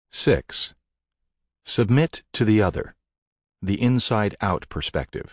6. Submit to the other. The inside-out perspective.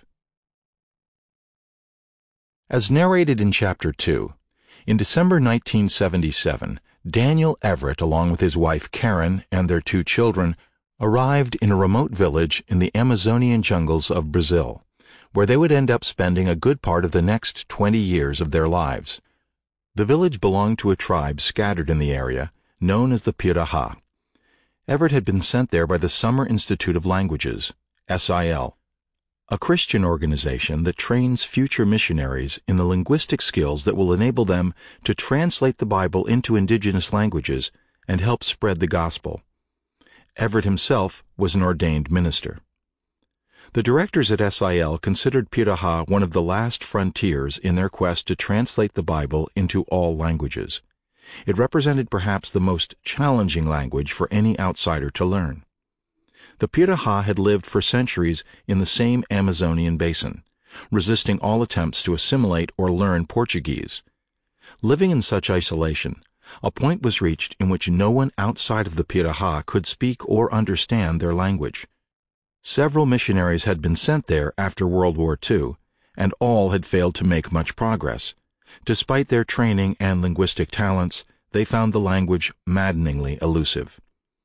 As narrated in Chapter 2, in December 1977, Daniel Everett, along with his wife Karen and their 2 children, arrived in a remote village in the Amazonian jungles of Brazil, where they would end up spending a good part of the next 20 years of their lives. The village belonged to a tribe scattered in the area, known as the Piraha. Everett had been sent there by the Summer Institute of Languages, SIL, a Christian organization that trains future missionaries in the linguistic skills that will enable them to translate the Bible into indigenous languages and help spread the gospel. Everett himself was an ordained minister. The directors at SIL considered Piraha one of the last frontiers in their quest to translate the Bible into all languages. It represented perhaps the most challenging language for any outsider to learn. The Piraha had lived for centuries in the same Amazonian basin, resisting all attempts to assimilate or learn Portuguese. Living in such isolation, a point was reached in which no one outside of the Piraha could speak or understand their language. Several missionaries had been sent there after World War II, and all had failed to make much progress. Despite their training and linguistic talents, they found the language maddeningly elusive.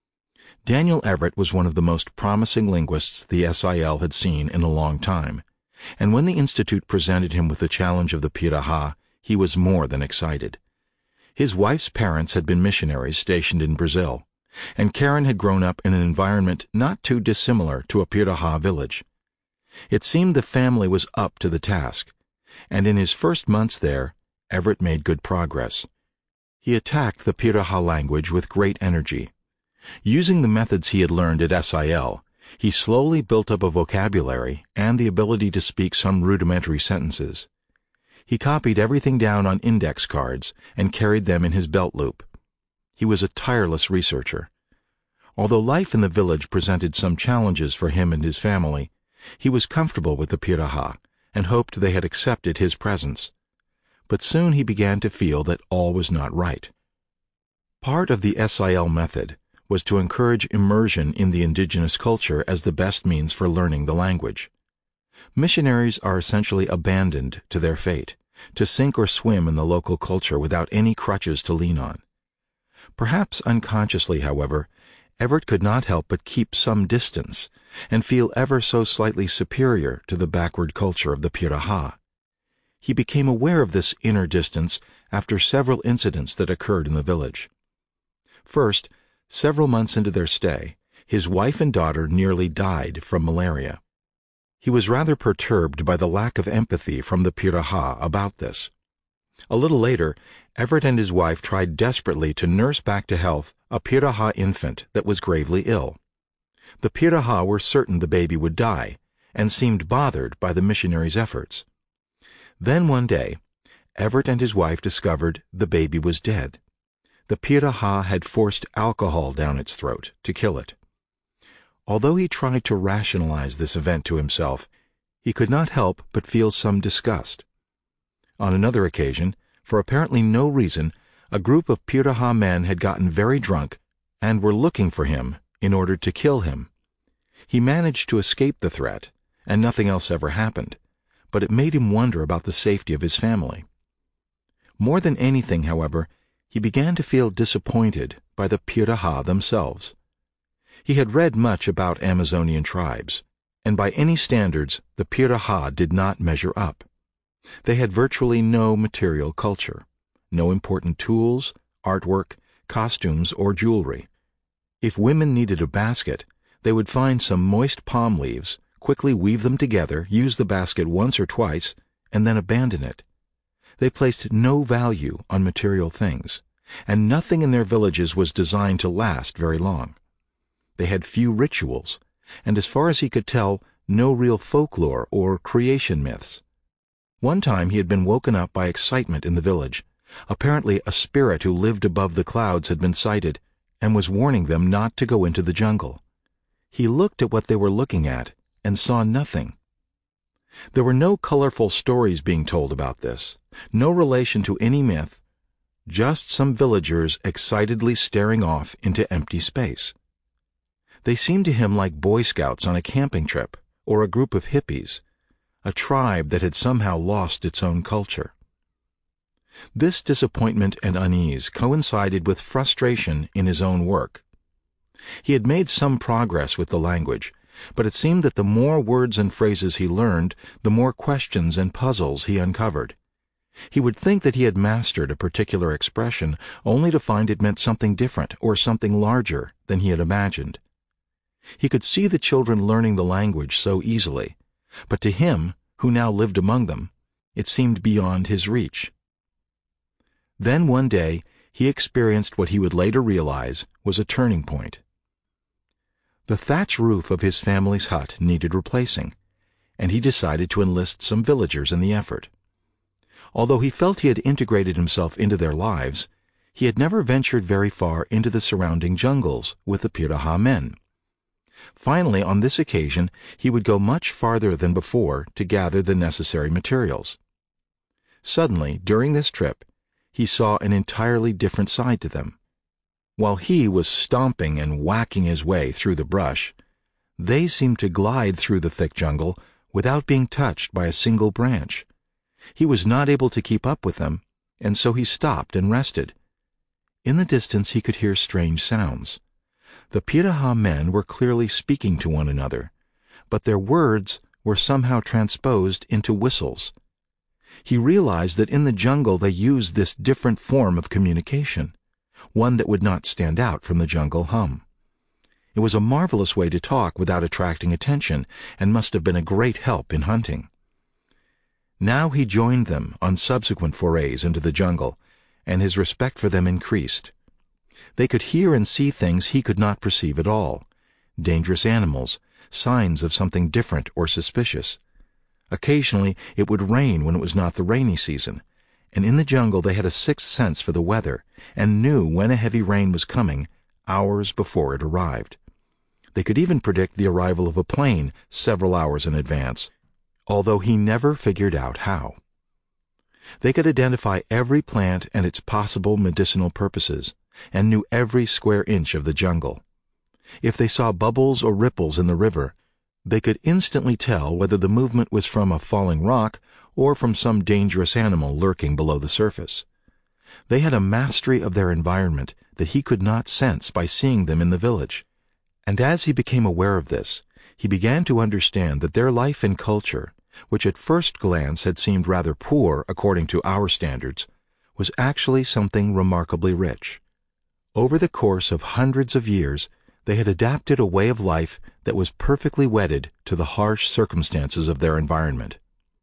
Daniel Everett was one of the most promising linguists the SIL had seen in a long time, and when the Institute presented him with the challenge of the Piraha, he was more than excited. His wife's parents had been missionaries stationed in Brazil, and Karen had grown up in an environment not too dissimilar to a Piraha village. It seemed the family was up to the task, and in his first months there, Everett made good progress. He attacked the Piraha language with great energy. Using the methods he had learned at SIL, he slowly built up a vocabulary and the ability to speak some rudimentary sentences. He copied everything down on index cards and carried them in his belt loop. He was a tireless researcher. Although life in the village presented some challenges for him and his family, he was comfortable with the Piraha and hoped they had accepted his presence. But soon he began to feel that all was not right. Part of the SIL method was to encourage immersion in the indigenous culture as the best means for learning the language. Missionaries are essentially abandoned to their fate, to sink or swim in the local culture without any crutches to lean on. Perhaps unconsciously, however, Everett could not help but keep some distance and feel ever so slightly superior to the backward culture of the Piraha. He became aware of this inner distance after several incidents that occurred in the village. First, several months into their stay, his wife and daughter nearly died from malaria. He was rather perturbed by the lack of empathy from the Piraha about this. A little later, Everett and his wife tried desperately to nurse back to health a Piraha infant that was gravely ill. The Piraha were certain the baby would die, and seemed bothered by the missionaries' efforts. Then one day, Everett and his wife discovered the baby was dead. The Piraha had forced alcohol down its throat to kill it. Although he tried to rationalize this event to himself, he could not help but feel some disgust. On another occasion, for apparently no reason, a group of Piraha men had gotten very drunk and were looking for him in order to kill him. He managed to escape the threat, and nothing else ever happened, but it made him wonder about the safety of his family. More than anything, however, he began to feel disappointed by the Piraha themselves. He had read much about Amazonian tribes, and by any standards the Piraha did not measure up. They had virtually no material culture, no important tools, artwork, costumes, or jewelry. If women needed a basket, they would find some moist palm leaves, quickly weave them together, use the basket once or twice, and then abandon it. They placed no value on material things, and nothing in their villages was designed to last very long. They had few rituals, and as far as he could tell, no real folklore or creation myths. One time he had been woken up by excitement in the village. Apparently a spirit who lived above the clouds had been sighted, and was warning them not to go into the jungle. He looked at what they were looking at, and saw nothing. There were no colorful stories being told about this, no relation to any myth, just some villagers excitedly staring off into empty space. They seemed to him like Boy Scouts on a camping trip, or a group of hippies, a tribe that had somehow lost its own culture. This disappointment and unease coincided with frustration in his own work. He had made some progress with the language, but it seemed that the more words and phrases he learned, the more questions and puzzles he uncovered. He would think that he had mastered a particular expression, only to find it meant something different or something larger than he had imagined. He could see the children learning the language so easily, but to him, who now lived among them, it seemed beyond his reach. Then one day he experienced what he would later realize was a turning point. The thatch roof of his family's hut needed replacing, and he decided to enlist some villagers in the effort. Although he felt he had integrated himself into their lives, he had never ventured very far into the surrounding jungles with the Pirahã men. Finally, on this occasion, he would go much farther than before to gather the necessary materials. Suddenly, during this trip, he saw an entirely different side to them. While he was stomping and whacking his way through the brush, they seemed to glide through the thick jungle without being touched by a single branch. He was not able to keep up with them, and so he stopped and rested. In the distance he could hear strange sounds. The Pirahã men were clearly speaking to one another, but their words were somehow transposed into whistles. He realized that in the jungle they used this different form of communication, one that would not stand out from the jungle hum. It was a marvelous way to talk without attracting attention, and must have been a great help in hunting. Now he joined them on subsequent forays into the jungle, and his respect for them increased. They could hear and see things he could not perceive at all: dangerous animals, signs of something different or suspicious. Occasionally it would rain when it was not the rainy season, and in the jungle they had a sixth sense for the weather, and knew when a heavy rain was coming hours before it arrived. They could even predict the arrival of a plane several hours in advance, although he never figured out how. They could identify every plant and its possible medicinal purposes, and knew every square inch of the jungle. If they saw bubbles or ripples in the river, they could instantly tell whether the movement was from a falling rock or from some dangerous animal lurking below the surface. They had a mastery of their environment that he could not sense by seeing them in the village. And as he became aware of this, he began to understand that their life and culture, which at first glance had seemed rather poor according to our standards, was actually something remarkably rich. Over the course of hundreds of years, they had adapted a way of life that was perfectly wedded to the harsh circumstances of their environment.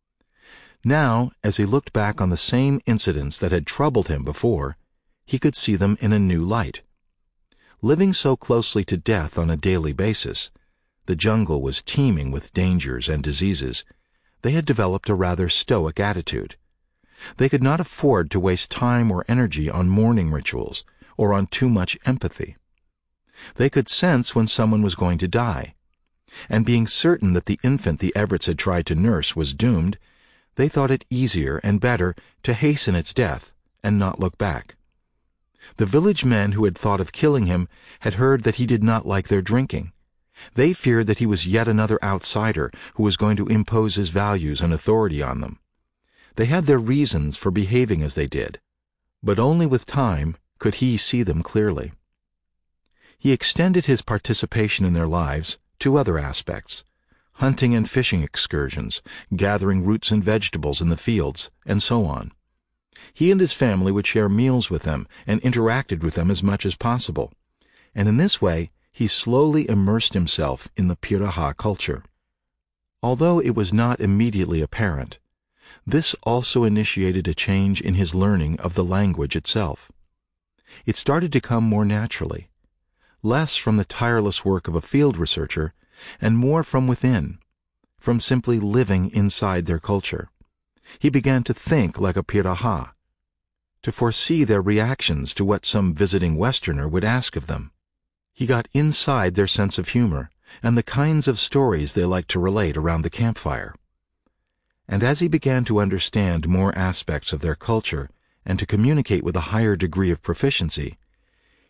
Now, as he looked back on the same incidents that had troubled him before, he could see them in a new light. Living so closely to death on a daily basis, the jungle was teeming with dangers and diseases. They had developed a rather stoic attitude. They could not afford to waste time or energy on mourning rituals or on too much empathy. They could sense when someone was going to die, and being certain that the infant the Everetts had tried to nurse was doomed, they thought it easier and better to hasten its death and not look back. The village men who had thought of killing him had heard that he did not like their drinking. They feared that he was yet another outsider who was going to impose his values and authority on them. They had their reasons for behaving as they did, but only with time could he see them clearly. He extended his participation in their lives to other aspects: hunting and fishing excursions, gathering roots and vegetables in the fields, and so on. He and his family would share meals with them and interacted with them as much as possible, and in this way he slowly immersed himself in the Pirahã culture. Although it was not immediately apparent, this also initiated a change in his learning of the language itself. It started to come more naturally, less from the tireless work of a field researcher, and more from within, from simply living inside their culture. He began to think like a Pirahã, to foresee their reactions to what some visiting Westerner would ask of them. He got inside their sense of humor and the kinds of stories they liked to relate around the campfire. And as he began to understand more aspects of their culture and to communicate with a higher degree of proficiency,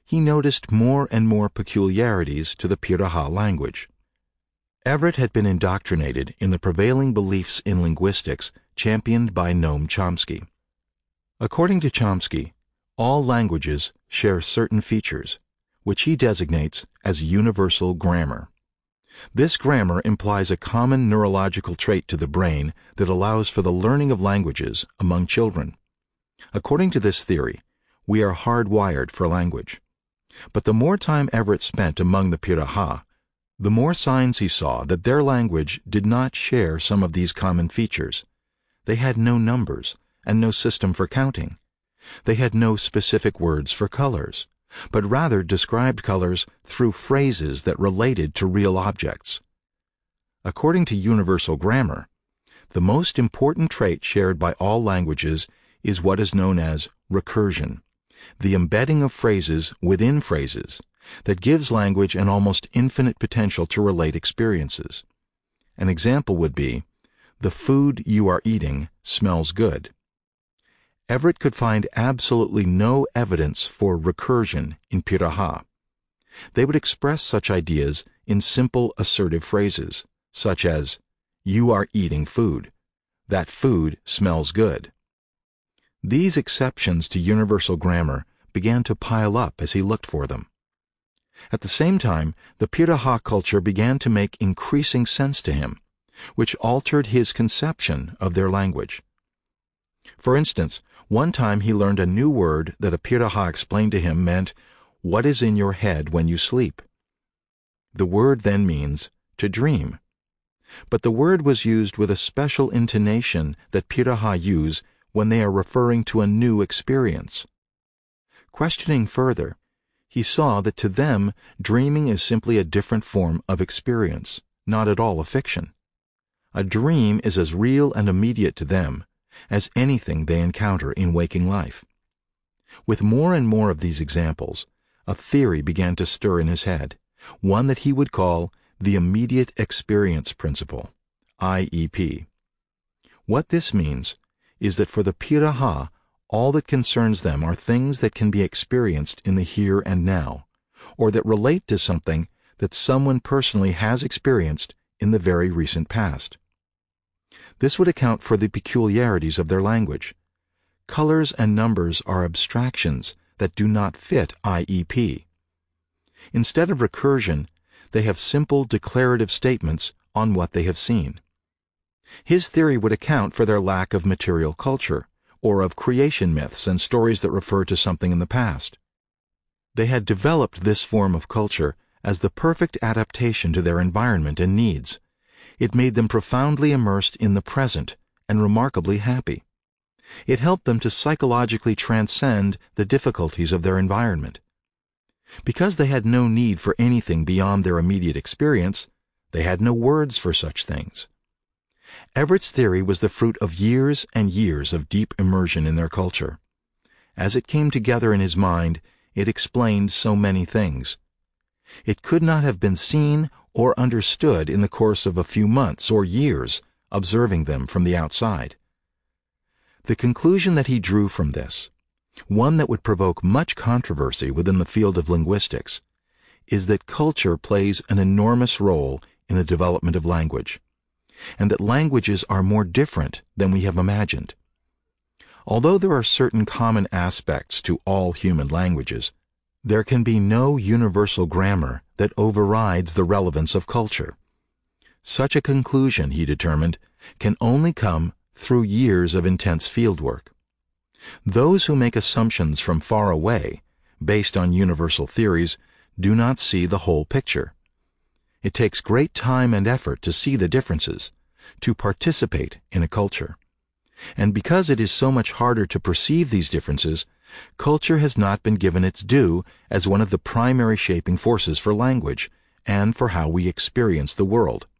he noticed more and more peculiarities to the Piraha language. Everett had been indoctrinated in the prevailing beliefs in linguistics championed by Noam Chomsky. According to Chomsky, all languages share certain features, which he designates as universal grammar. This grammar implies a common neurological trait to the brain that allows for the learning of languages among children. According to this theory, we are hardwired for language. But the more time Everett spent among the Piraha, the more signs he saw that their language did not share some of these common features. They had no numbers and no system for counting. They had no specific words for colors, but rather described colors through phrases that related to real objects. According to universal grammar, the most important trait shared by all languages is what is known as recursion, the embedding of phrases within phrases that gives language an almost infinite potential to relate experiences. An example would be, "The food you are eating smells good." Everett could find absolutely no evidence for recursion in Piraha. They would express such ideas in simple assertive phrases, such as, "You are eating food. That food smells good." These exceptions to universal grammar began to pile up as he looked for them. At the same time, the Piraha culture began to make increasing sense to him, which altered his conception of their language. For instance, one time he learned a new word that a Piraha explained to him meant, "What is in your head when you sleep?" The word then means to dream. But the word was used with a special intonation that Piraha use when they are referring to a new experience. Questioning further, he saw that to them dreaming is simply a different form of experience, not at all a fiction. A dream is as real and immediate to them as anything they encounter in waking life. With more and more of these examples, a theory began to stir in his head, one that he would call the Immediate Experience Principle, IEP. What this means is that for the Piraha, all that concerns them are things that can be experienced in the here and now, or that relate to something that someone personally has experienced in the very recent past. This would account for the peculiarities of their language. Colors and numbers are abstractions that do not fit IEP. Instead of recursion, they have simple declarative statements on what they have seen. His theory would account for their lack of material culture, or of creation myths and stories that refer to something in the past. They had developed this form of culture as the perfect adaptation to their environment and needs. It made them profoundly immersed in the present and remarkably happy. It helped them to psychologically transcend the difficulties of their environment. Because they had no need for anything beyond their immediate experience, they had no words for such things. Everett's theory was the fruit of years and years of deep immersion in their culture. As it came together in his mind, it explained so many things. It could not have been seen or understood in the course of a few months or years observing them from the outside. The conclusion that he drew from this, one that would provoke much controversy within the field of linguistics, is that culture plays an enormous role in the development of language, and that languages are more different than we have imagined. Although there are certain common aspects to all human languages, there can be no universal grammar that overrides the relevance of culture. Such a conclusion, he determined, can only come through years of intense fieldwork. Those who make assumptions from far away, based on universal theories, do not see the whole picture. It takes great time and effort to see the differences, to participate in a culture. And because it is so much harder to perceive these differences, culture has not been given its due as one of the primary shaping forces for language and for how we experience the world.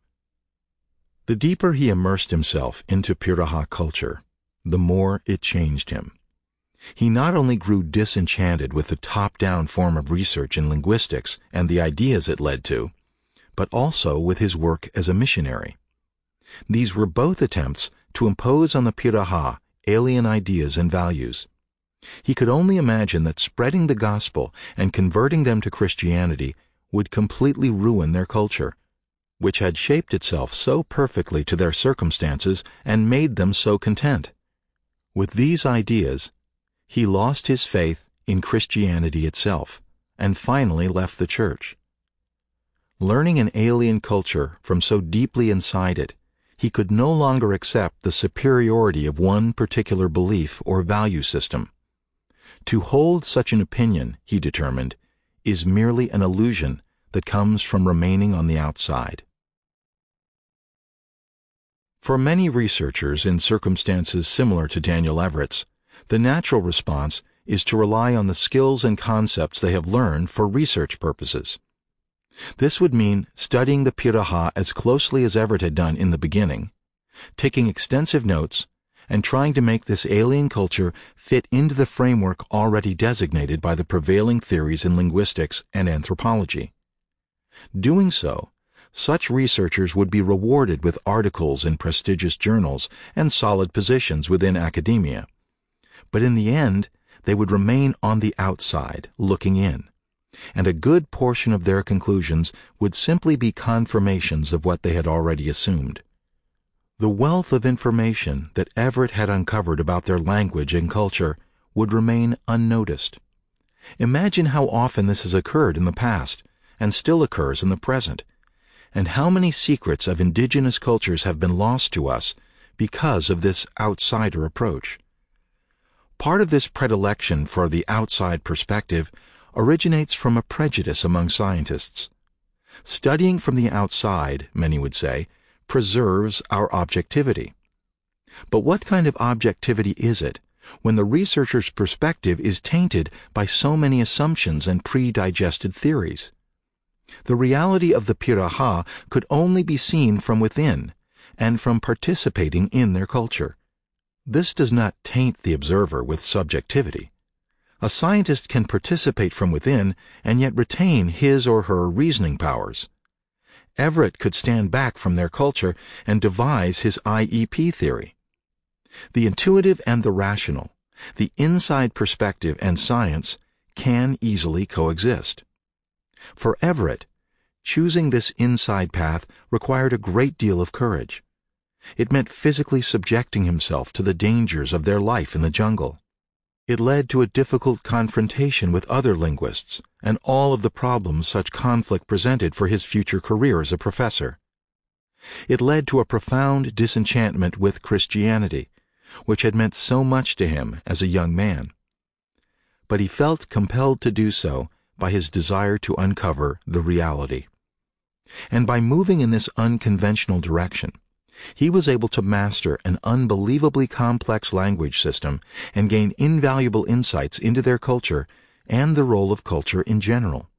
The deeper he immersed himself into Piraha culture, the more it changed him. He not only grew disenchanted with the top-down form of research in linguistics and the ideas it led to, but also with his work as a missionary. These were both attempts to impose on the Piraha alien ideas and values. He could only imagine that spreading the gospel and converting them to Christianity would completely ruin their culture, which had shaped itself so perfectly to their circumstances and made them so content. With these ideas, he lost his faith in Christianity itself and finally left the church. Learning an alien culture from so deeply inside it, he could no longer accept the superiority of one particular belief or value system. To hold such an opinion, he determined, is merely an illusion that comes from remaining on the outside. For many researchers in circumstances similar to Daniel Everett's, the natural response is to rely on the skills and concepts they have learned for research purposes. This would mean studying the Piraha as closely as Everett had done in the beginning, taking extensive notes, and trying to make this alien culture fit into the framework already designated by the prevailing theories in linguistics and anthropology. Doing so, such researchers would be rewarded with articles in prestigious journals and solid positions within academia. But in the end, they would remain on the outside, looking in, and a good portion of their conclusions would simply be confirmations of what they had already assumed. The wealth of information that Everett had uncovered about their language and culture would remain unnoticed. Imagine how often this has occurred in the past and still occurs in the present, and how many secrets of indigenous cultures have been lost to us because of this outsider approach. Part of this predilection for the outside perspective originates from a prejudice among scientists. Studying from the outside, many would say, preserves our objectivity. But what kind of objectivity is it when the researcher's perspective is tainted by so many assumptions and pre-digested theories? The reality of the Piraha could only be seen from within and from participating in their culture. This does not taint the observer with subjectivity. A scientist can participate from within and yet retain his or her reasoning powers. Everett could stand back from their culture and devise his IEP theory. The intuitive and the rational, the inside perspective and science can easily coexist. For Everett, choosing this inside path required a great deal of courage. It meant physically subjecting himself to the dangers of their life in the jungle. It led to a difficult confrontation with other linguists and all of the problems such conflict presented for his future career as a professor. It led to a profound disenchantment with Christianity, which had meant so much to him as a young man. But he felt compelled to do so by his desire to uncover the reality. And by moving in this unconventional direction, he was able to master an unbelievably complex language system and gain invaluable insights into their culture and the role of culture in general.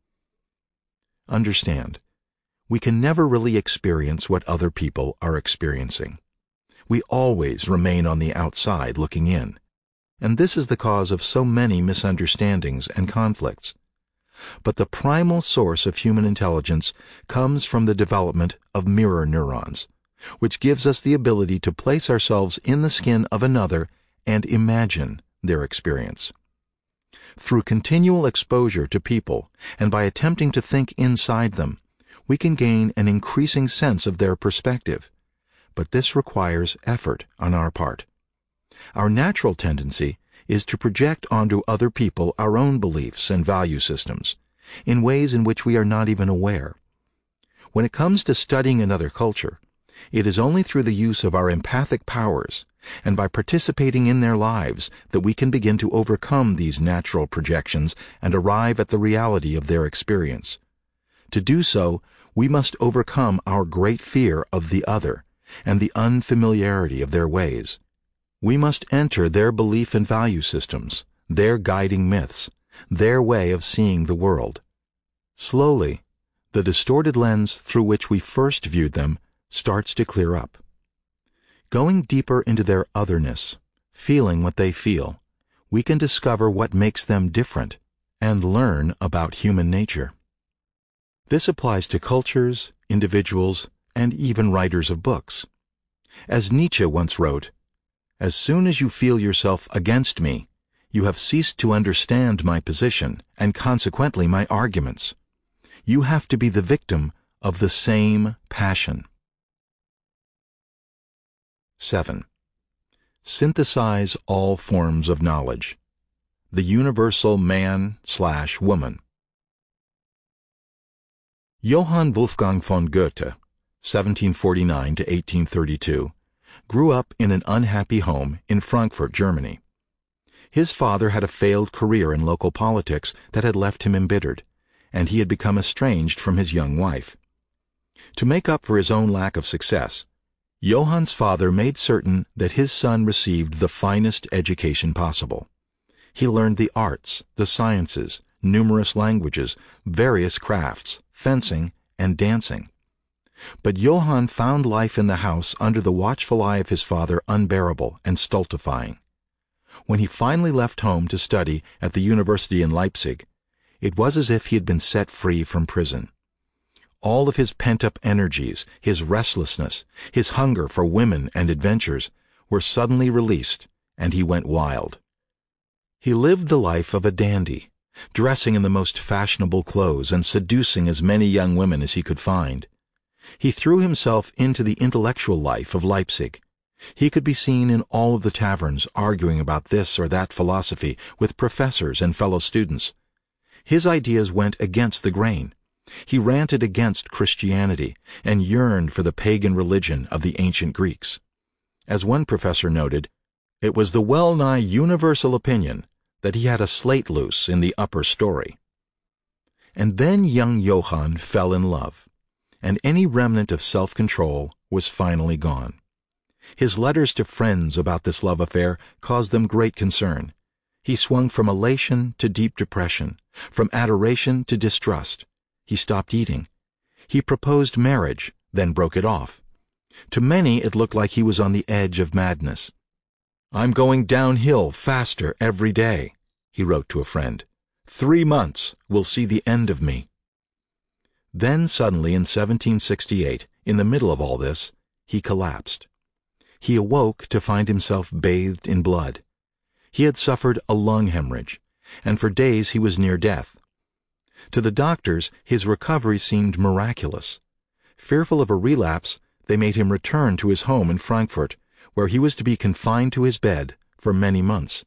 Understand, we can never really experience what other people are experiencing. We always remain on the outside looking in, and this is the cause of so many misunderstandings and conflicts. But the primal source of human intelligence comes from the development of mirror neurons, which gives us the ability to place ourselves in the skin of another and imagine their experience. Through continual exposure to people and by attempting to think inside them, we can gain an increasing sense of their perspective, but this requires effort on our part. Our natural tendency is to project onto other people our own beliefs and value systems in ways in which we are not even aware. When it comes to studying another culture, it is only through the use of our empathic powers and by participating in their lives that we can begin to overcome these natural projections and arrive at the reality of their experience. To do so, we must overcome our great fear of the other and the unfamiliarity of their ways. We must enter their belief and value systems, their guiding myths, their way of seeing the world. Slowly, the distorted lens through which we first viewed them starts to clear up. Going deeper into their otherness, feeling what they feel, we can discover what makes them different and learn about human nature. This applies to cultures, individuals, and even writers of books. As Nietzsche once wrote, "As soon as you feel yourself against me, You have ceased to understand my position, and consequently my arguments. You have to be the victim of the same passion. 7. Synthesize all forms of knowledge. The universal man/woman. Johann Wolfgang von Goethe, 1749 to 1832, grew up in an unhappy home in Frankfurt, Germany. His father had a failed career in local politics that had left him embittered, and he had become estranged from his young wife. To make up for his own lack of success, Johann's father made certain that his son received the finest education possible. He learned the arts, the sciences, numerous languages, various crafts, fencing, and dancing. But Johann found life in the house under the watchful eye of his father unbearable and stultifying. When he finally left home to study at the university in Leipzig, it was as if he had been set free from prison. All of his pent-up energies, his restlessness, his hunger for women and adventures were suddenly released, and he went wild. He lived the life of a dandy, dressing in the most fashionable clothes and seducing as many young women as he could find. He threw himself into the intellectual life of Leipzig. He could be seen in all of the taverns arguing about this or that philosophy with professors and fellow students. His ideas went against the grain. He ranted against Christianity and yearned for the pagan religion of the ancient Greeks. As one professor noted, it was the well-nigh universal opinion that he had a slate loose in the upper story. And then young Johann fell in love, and any remnant of self-control was finally gone. His letters to friends about this love affair caused them great concern. He swung from elation to deep depression, from adoration to distrust. He stopped eating. He proposed marriage, then broke it off. To many it looked like he was on the edge of madness. "I'm going downhill faster every day," he wrote to a friend. 3 months will see the end of me. Then suddenly in 1768, in the middle of all this, he collapsed. He awoke to find himself bathed in blood. He had suffered a lung hemorrhage, and for days he was near death. To the doctors, his recovery seemed miraculous. Fearful of a relapse, they made him return to his home in Frankfurt, where he was to be confined to his bed for many months.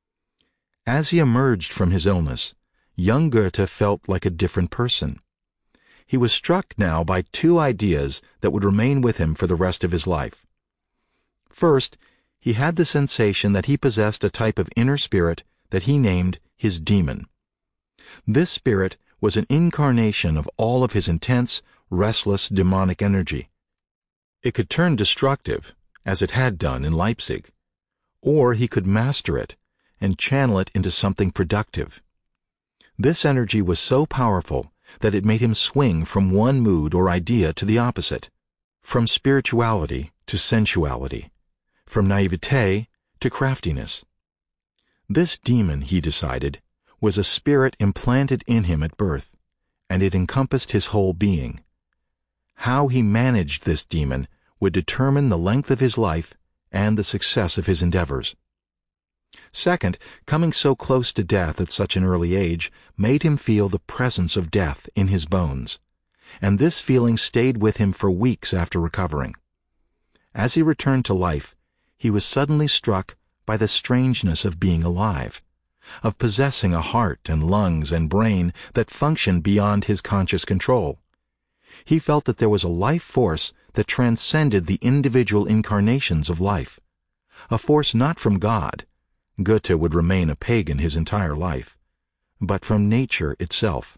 As he emerged from his illness, young Goethe felt like a different person. He was struck now by 2 ideas that would remain with him for the rest of his life. First, he had the sensation that he possessed a type of inner spirit that he named his demon. This spirit was an incarnation of all of his intense, restless, demonic energy. It could turn destructive, as it had done in Leipzig, or he could master it and channel it into something productive. This energy was so powerful that it made him swing from one mood or idea to the opposite, from spirituality to sensuality, from naivete to craftiness. This demon, he decided, was a spirit implanted in him at birth, and it encompassed his whole being. How he managed this demon would determine the length of his life and the success of his endeavors. Second, coming so close to death at such an early age made him feel the presence of death in his bones, and this feeling stayed with him for weeks after recovering. As he returned to life, he was suddenly struck by the strangeness of being alive, of possessing a heart and lungs and brain that functioned beyond his conscious control. He felt that there was a life force that transcended the individual incarnations of life, a force not from God — Goethe would remain a pagan his entire life — but from nature itself.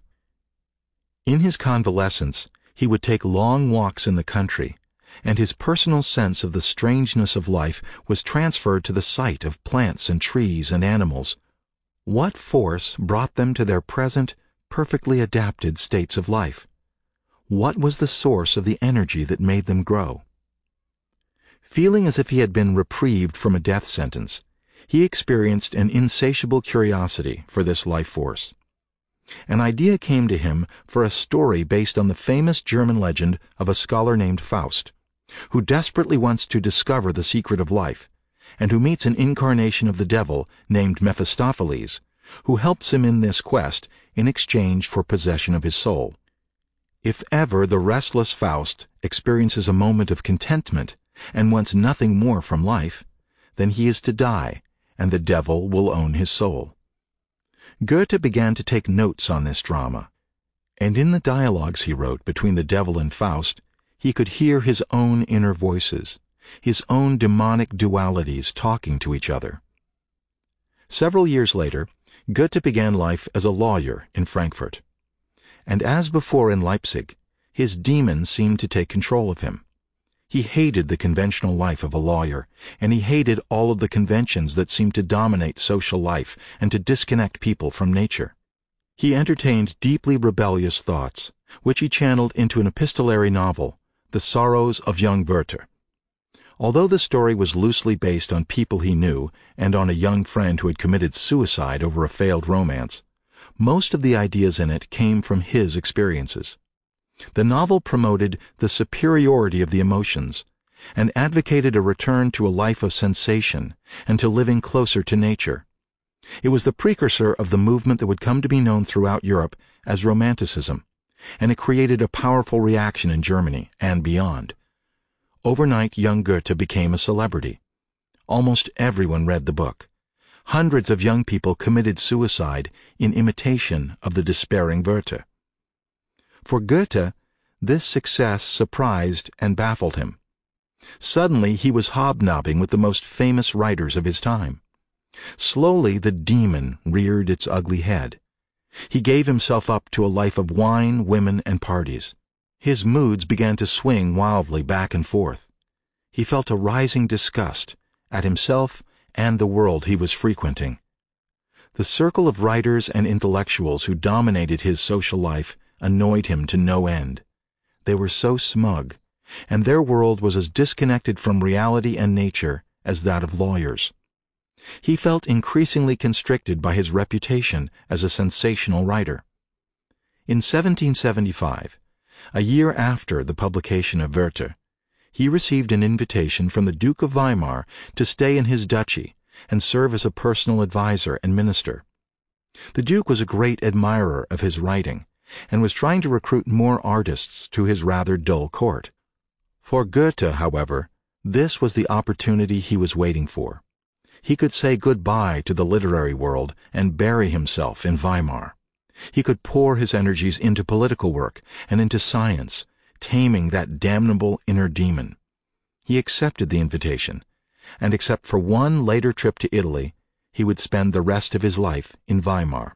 In his convalescence, he would take long walks in the country, and his personal sense of the strangeness of life was transferred to the sight of plants and trees and animals. What force brought them to their present, perfectly adapted states of life? What was the source of the energy that made them grow? Feeling as if he had been reprieved from a death sentence, he experienced an insatiable curiosity for this life force. An idea came to him for a story based on the famous German legend of a scholar named Faust, who desperately wants to discover the secret of life, and who meets an incarnation of the devil named Mephistopheles, who helps him in this quest in exchange for possession of his soul. If ever the restless Faust experiences a moment of contentment and wants nothing more from life, then he is to die, and the devil will own his soul. Goethe began to take notes on this drama, and in the dialogues he wrote between the devil and Faust, he could hear his own inner voices, his own demonic dualities talking to each other. Several years later, Goethe began life as a lawyer in Frankfurt. And as before in Leipzig, his demons seemed to take control of him. He hated the conventional life of a lawyer, and he hated all of the conventions that seemed to dominate social life and to disconnect people from nature. He entertained deeply rebellious thoughts, which he channeled into an epistolary novel, The Sorrows of Young Werther. Although the story was loosely based on people he knew and on a young friend who had committed suicide over a failed romance, most of the ideas in it came from his experiences. The novel promoted the superiority of the emotions and advocated a return to a life of sensation and to living closer to nature. It was the precursor of the movement that would come to be known throughout Europe as Romanticism, and it created a powerful reaction in Germany and beyond. Overnight, young Goethe became a celebrity. Almost everyone read the book. Hundreds of young people committed suicide in imitation of the despairing Werther. For Goethe, this success surprised and baffled him. Suddenly, he was hobnobbing with the most famous writers of his time. Slowly, the demon reared its ugly head. He gave himself up to a life of wine, women, and parties. His moods began to swing wildly back and forth. He felt a rising disgust at himself and the world he was frequenting. The circle of writers and intellectuals who dominated his social life annoyed him to no end. They were so smug, and their world was as disconnected from reality and nature as that of lawyers. He felt increasingly constricted by his reputation as a sensational writer. In 1775, a year after the publication of Werther, he received an invitation from the Duke of Weimar to stay in his duchy and serve as a personal advisor and minister. The Duke was a great admirer of his writing and was trying to recruit more artists to his rather dull court. For Goethe, however, this was the opportunity he was waiting for. He could say goodbye to the literary world and bury himself in Weimar. He could pour his energies into political work and into science, taming that damnable inner demon. He accepted the invitation, and except for one later trip to Italy, he would spend the rest of his life in Weimar.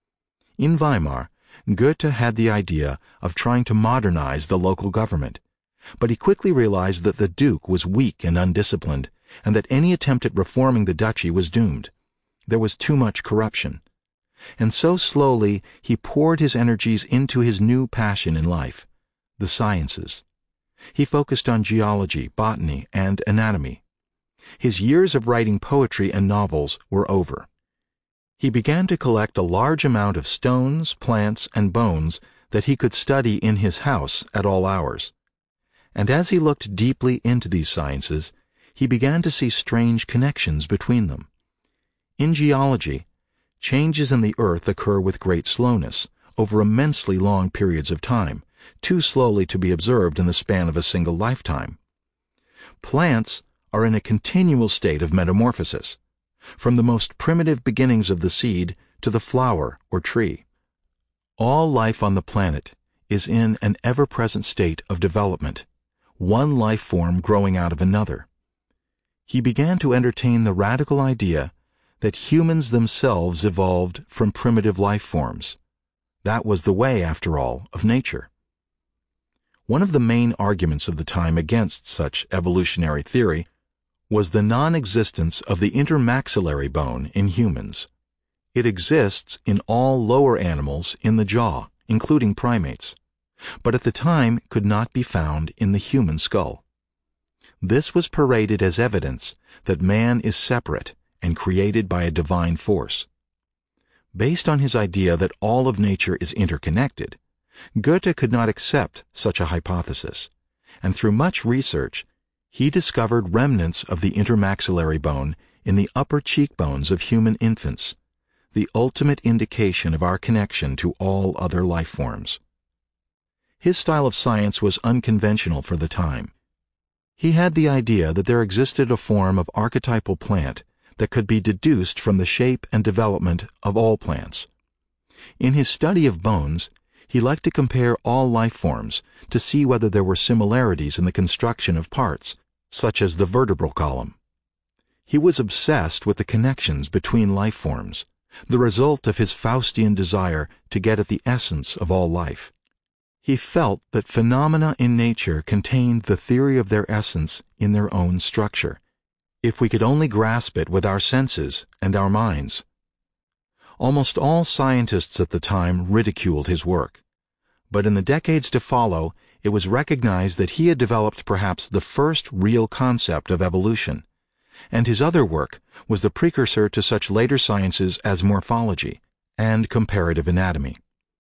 In Weimar, Goethe had the idea of trying to modernize the local government, but he quickly realized that the Duke was weak and undisciplined, and that any attempt at reforming the duchy was doomed. There was too much corruption. And so slowly he poured his energies into his new passion in life, the sciences. He focused on geology, botany, and anatomy. His years of writing poetry and novels were over. He began to collect a large amount of stones, plants, and bones that he could study in his house at all hours. And as he looked deeply into these sciences, he began to see strange connections between them. In geology, changes in the earth occur with great slowness, over immensely long periods of time, too slowly to be observed in the span of a single lifetime. Plants are in a continual state of metamorphosis, from the most primitive beginnings of the seed to the flower or tree. All life on the planet is in an ever-present state of development, one life form growing out of another. He began to entertain the radical idea that humans themselves evolved from primitive life forms. That was the way, after all, of nature. One of the main arguments of the time against such evolutionary theory was the non-existence of the intermaxillary bone in humans. It exists in all lower animals in the jaw, including primates, but at the time could not be found in the human skull. This was paraded as evidence that man is separate and created by a divine force. Based on his idea that all of nature is interconnected, Goethe could not accept such a hypothesis, and through much research, He discovered remnants of the intermaxillary bone in the upper cheekbones of human infants, the ultimate indication of our connection to all other life forms. His style of science was unconventional for the time. He had the idea that there existed a form of archetypal plant that could be deduced from the shape and development of all plants. In his study of bones, he liked to compare all life forms to see whether there were similarities in the construction of parts, such as the vertebral column. He was obsessed with the connections between life forms, the result of his Faustian desire to get at the essence of all life. He felt that phenomena in nature contained the theory of their essence in their own structure, if we could only grasp it with our senses and our minds. Almost all scientists at the time ridiculed his work, but in the decades to follow, it was recognized that he had developed perhaps the first real concept of evolution, and his other work was the precursor to such later sciences as morphology and comparative anatomy.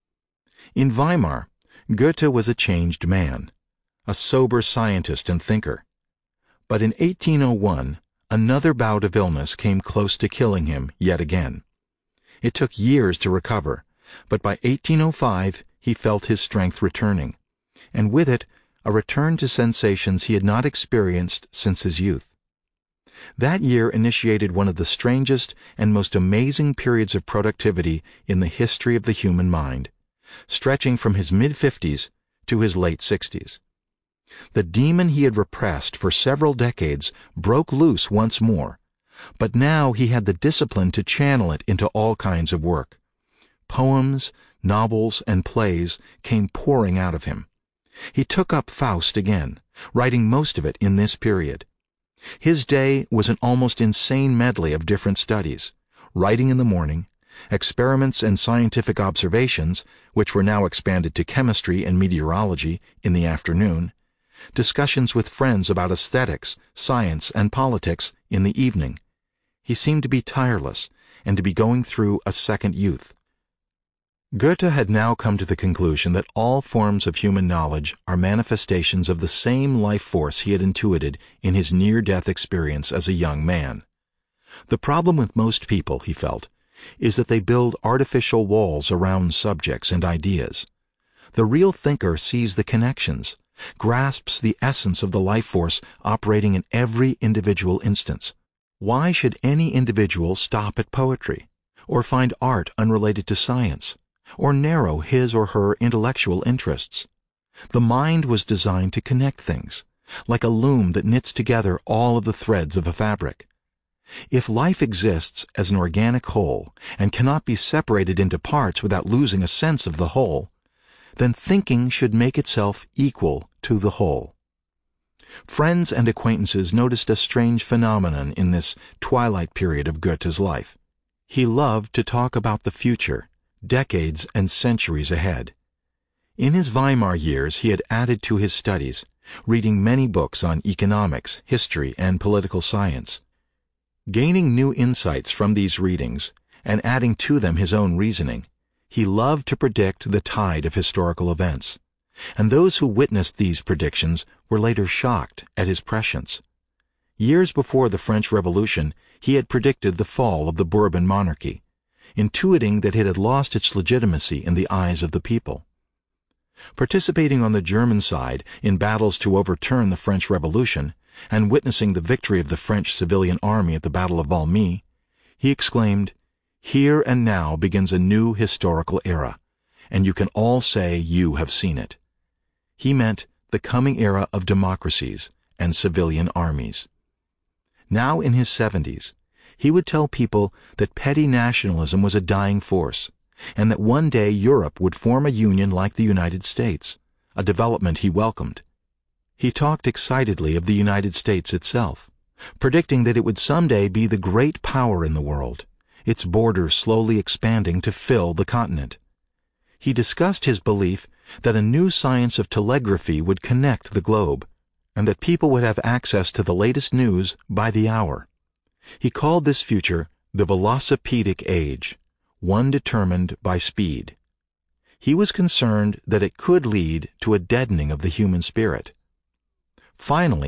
In Weimar, Goethe was a changed man, a sober scientist and thinker. But in 1801, another bout of illness came close to killing him yet again. It took years to recover, but by 1805 he felt his strength returning, and with it a return to sensations he had not experienced since his youth. That year initiated one of the strangest and most amazing periods of productivity in the history of the human mind, stretching from his mid-50s to his late 60s. The demon he had repressed for several decades broke loose once more, but now he had the discipline to channel it into all kinds of work. Poems, novels, and plays came pouring out of him. He took up Faust again, writing most of it in this period. His day was an almost insane medley of different studies: writing in the morning, experiments and scientific observations, which were now expanded to chemistry and meteorology, in the afternoon, discussions with friends about aesthetics, science, and politics in the evening. He seemed to be tireless and to be going through a second youth. Goethe had now come to the conclusion that all forms of human knowledge are manifestations of the same life force he had intuited in his near-death experience as a young man. The problem with most people, he felt, is that they build artificial walls around subjects and ideas. The real thinker sees the connections, grasps the essence of the life force operating in every individual instance. Why should any individual stop at poetry, or find art unrelated to science, or narrow his or her intellectual interests? The mind was designed to connect things, like a loom that knits together all of the threads of a fabric. If life exists as an organic whole and cannot be separated into parts without losing a sense of the whole, then thinking should make itself equal to the whole. Friends and acquaintances noticed a strange phenomenon in this twilight period of Goethe's life. He loved to talk about the future, decades and centuries ahead. In his Weimar years he had added to his studies, reading many books on economics, history, and political science. Gaining new insights from these readings, and adding to them his own reasoning, he loved to predict the tide of historical events, and those who witnessed these predictions were later shocked at his prescience. Years before the French Revolution, he had predicted the fall of the Bourbon monarchy, intuiting that it had lost its legitimacy in the eyes of the people. Participating on the German side in battles to overturn the French Revolution, and witnessing the victory of the French civilian army at the Battle of Valmy, he exclaimed, "Here and now begins a new historical era, and you can all say you have seen it." He meant the coming era of democracies and civilian armies. Now in his 70s, he would tell people that petty nationalism was a dying force, and that one day Europe would form a union like the United States, a development he welcomed. He talked excitedly of the United States itself, predicting that it would someday be the great power in the world, its borders slowly expanding to fill the continent. He discussed his belief that a new science of telegraphy would connect the globe, and that people would have access to the latest news by the hour. He called this future the velocipedic age, one determined by speed. He was concerned that it could lead to a deadening of the human spirit. Finally,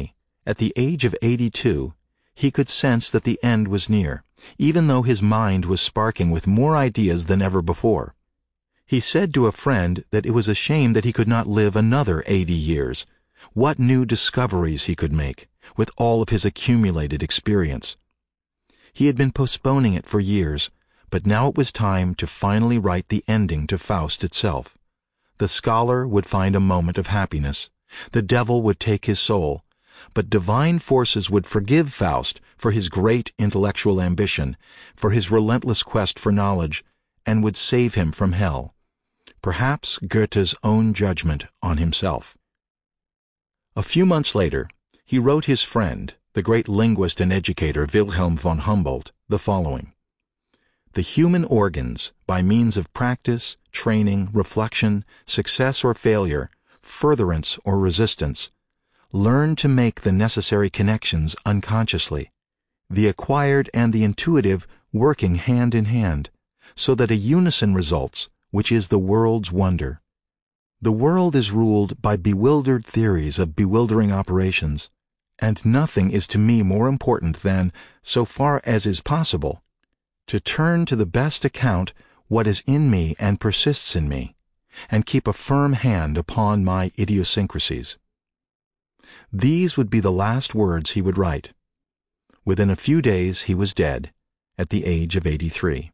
At the age of 82, he could sense that the end was near, even though his mind was sparking with more ideas than ever before. He said to a friend that it was a shame that he could not live another 80 years. What new discoveries he could make, with all of his accumulated experience. He had been postponing it for years, but now it was time to finally write the ending to Faust itself. The scholar would find a moment of happiness. The devil would take his soul, but divine forces would forgive Faust for his great intellectual ambition, for his relentless quest for knowledge, and would save him from hell. Perhaps Goethe's own judgment on himself. A few months later, he wrote his friend, the great linguist and educator Wilhelm von Humboldt, the following: "The human organs, by means of practice, training, reflection, success or failure, furtherance or resistance, learn to make the necessary connections unconsciously, the acquired and the intuitive working hand in hand, so that a unison results, which is the world's wonder. The world is ruled by bewildered theories of bewildering operations, and nothing is to me more important than, so far as is possible, to turn to the best account what is in me and persists in me, and keep a firm hand upon my idiosyncrasies." These would be the last words he would write. Within a few days he was dead, at the age of 83.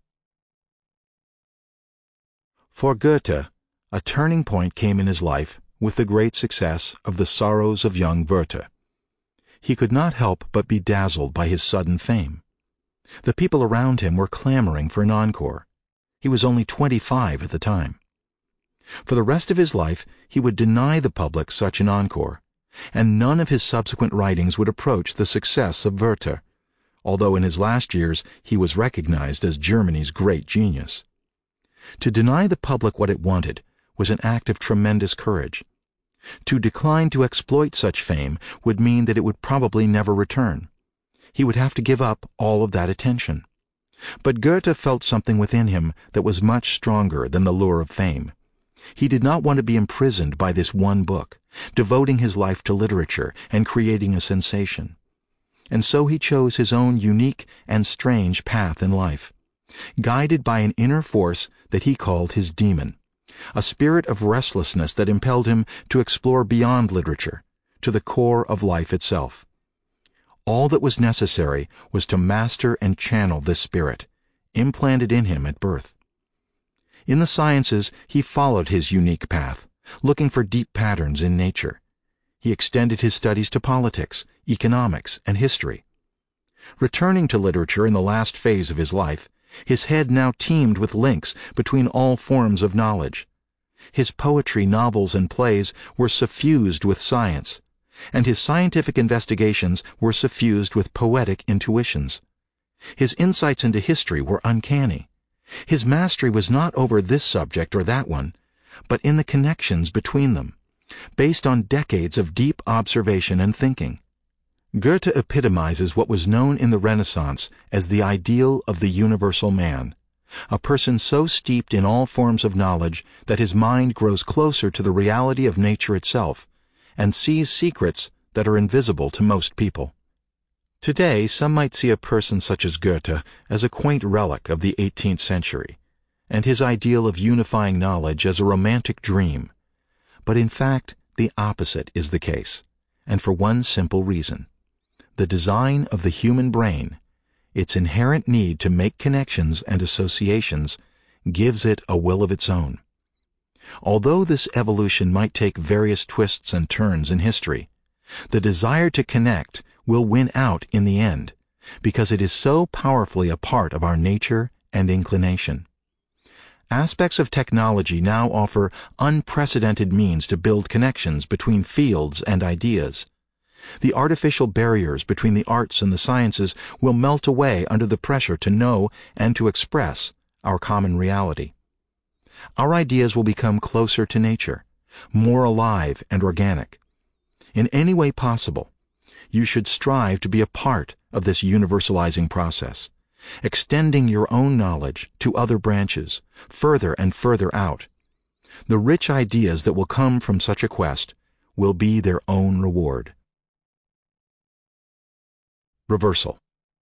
For Goethe, a turning point came in his life with the great success of The Sorrows of Young Werther. He could not help but be dazzled by his sudden fame. The people around him were clamoring for an encore. He was only 25 at the time. For the rest of his life, he would deny the public such an encore, and none of his subsequent writings would approach the success of Werther, although in his last years he was recognized as Germany's great genius. To deny the public what it wanted was an act of tremendous courage. To decline to exploit such fame would mean that it would probably never return. He would have to give up all of that attention. But Goethe felt something within him that was much stronger than the lure of fame. He did not want to be imprisoned by this one book, devoting his life to literature and creating a sensation. And so he chose his own unique and strange path in life, guided by an inner force that he called his demon, a spirit of restlessness that impelled him to explore beyond literature, to the core of life itself. All that was necessary was to master and channel this spirit, implanted in him at birth. In the sciences, he followed his unique path, looking for deep patterns in nature. He extended his studies to politics, economics, and history. Returning to literature in the last phase of his life, his head now teemed with links between all forms of knowledge. His poetry, novels, and plays were suffused with science, and his scientific investigations were suffused with poetic intuitions. His insights into history were uncanny. His mastery was not over this subject or that one, but in the connections between them, based on decades of deep observation and thinking. Goethe epitomizes what was known in the Renaissance as the ideal of the universal man, a person so steeped in all forms of knowledge that his mind grows closer to the reality of nature itself and sees secrets that are invisible to most people. Today, some might see a person such as Goethe as a quaint relic of the 18th century, and his ideal of unifying knowledge as a romantic dream. But in fact, the opposite is the case, and for one simple reason. The design of the human brain, its inherent need to make connections and associations, gives it a will of its own. Although this evolution might take various twists and turns in history, the desire to connect will win out in the end, because it is so powerfully a part of our nature and inclination. Aspects of technology now offer unprecedented means to build connections between fields and ideas. The artificial barriers between the arts and the sciences will melt away under the pressure to know and to express our common reality. Our ideas will become closer to nature, more alive and organic. In any way possible, you should strive to be a part of this universalizing process, extending your own knowledge to other branches, further and further out. The rich ideas that will come from such a quest will be their own reward. Reversal.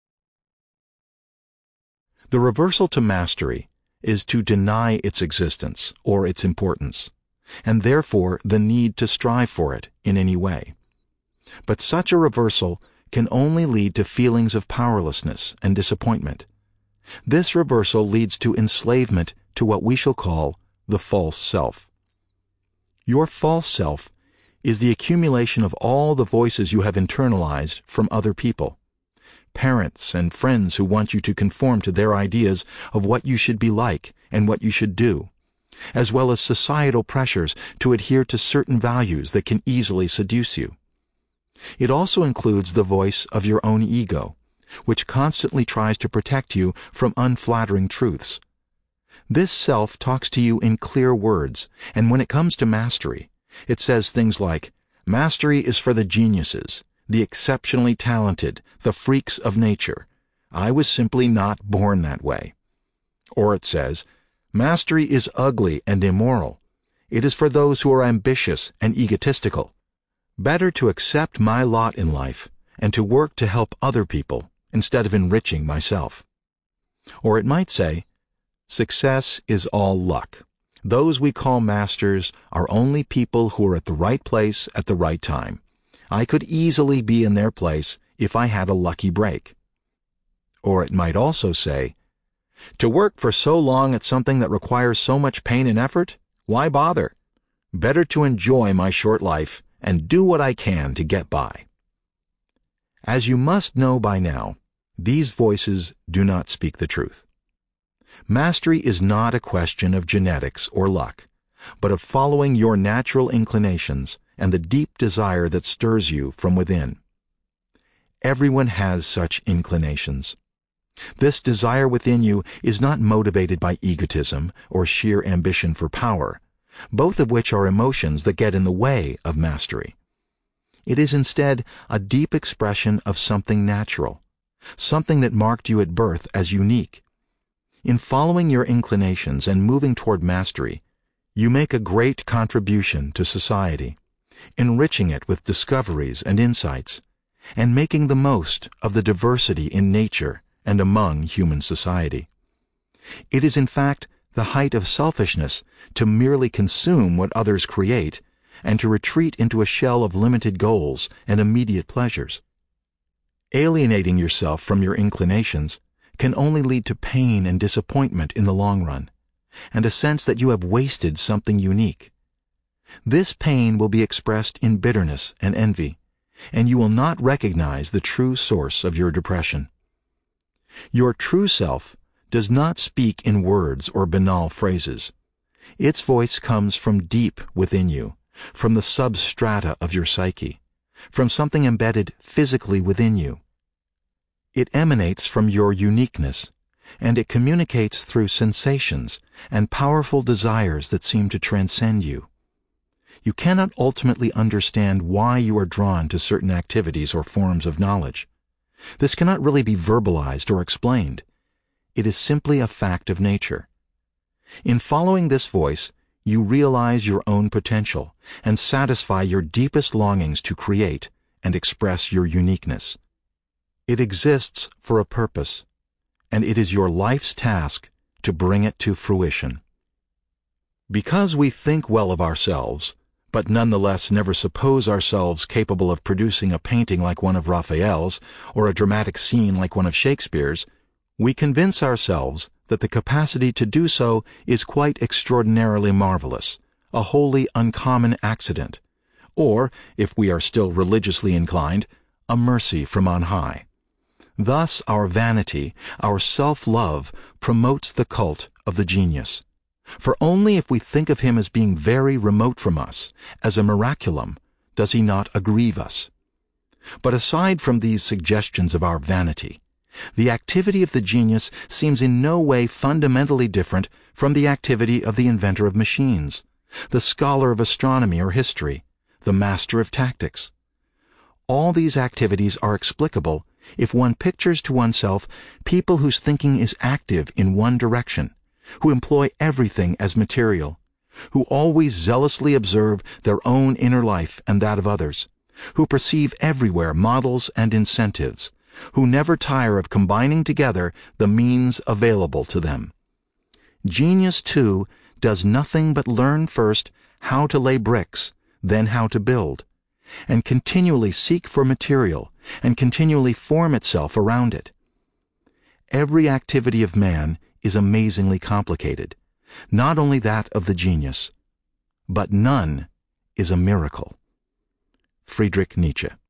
The reversal to mastery is to deny its existence or its importance, and therefore the need to strive for it in any way. But such a reversal can only lead to feelings of powerlessness and disappointment. This reversal leads to enslavement to what we shall call the false self. Your false self is the accumulation of all the voices you have internalized from other people. Parents and friends who want you to conform to their ideas of what you should be like and what you should do, as well as societal pressures to adhere to certain values that can easily seduce you. It also includes the voice of your own ego, which constantly tries to protect you from unflattering truths. This self talks to you in clear words, and when it comes to mastery, it says things like, "Mastery is for the geniuses, the exceptionally talented, the freaks of nature. I was simply not born that way." Or it says, "Mastery is ugly and immoral. It is for those who are ambitious and egotistical. Better to accept my lot in life and to work to help other people instead of enriching myself." Or it might say, "Success is all luck. Those we call masters are only people who are at the right place at the right time. I could easily be in their place if I had a lucky break." Or it might also say, "To work for so long at something that requires so much pain and effort? Why bother? Better to enjoy my short life and do what I can to get by." As you must know by now, these voices do not speak the truth. Mastery is not a question of genetics or luck, but of following your natural inclinations and the deep desire that stirs you from within. Everyone has such inclinations. This desire within you is not motivated by egotism or sheer ambition for power, both of which are emotions that get in the way of mastery. It is instead a deep expression of something natural, something that marked you at birth as unique. In following your inclinations and moving toward mastery, you make a great contribution to society, enriching it with discoveries and insights, and making the most of the diversity in nature and among human society. It is in fact the height of selfishness to merely consume what others create and to retreat into a shell of limited goals and immediate pleasures. Alienating yourself from your inclinations can only lead to pain and disappointment in the long run, and a sense that you have wasted something unique. This pain will be expressed in bitterness and envy, and you will not recognize the true source of your depression. Your true self does not speak in words or banal phrases. Its voice comes from deep within you, from the substrata of your psyche, from something embedded physically within you. It emanates from your uniqueness, and it communicates through sensations and powerful desires that seem to transcend you. You cannot ultimately understand why you are drawn to certain activities or forms of knowledge. This cannot really be verbalized or explained. It is simply a fact of nature. In following this voice, you realize your own potential and satisfy your deepest longings to create and express your uniqueness. It exists for a purpose, and it is your life's task to bring it to fruition. Because we think well of ourselves, but nonetheless never suppose ourselves capable of producing a painting like one of Raphael's or a dramatic scene like one of Shakespeare's, we convince ourselves that the capacity to do so is quite extraordinarily marvelous, a wholly uncommon accident, or, if we are still religiously inclined, a mercy from on high. Thus our vanity, our self-love, promotes the cult of the genius. For only if we think of him as being very remote from us, as a miraculum, does he not aggrieve us. But aside from these suggestions of our vanity, the activity of the genius seems in no way fundamentally different from the activity of the inventor of machines, the scholar of astronomy or history, the master of tactics. All these activities are explicable if one pictures to oneself people whose thinking is active in one direction, who employ everything as material, who always zealously observe their own inner life and that of others, who perceive everywhere models and incentives, who never tire of combining together the means available to them. Genius, too, does nothing but learn first how to lay bricks, then how to build, and continually seek for material, and continually form itself around it. Every activity of man is amazingly complicated, not only that of the genius, but none is a miracle. Friedrich Nietzsche.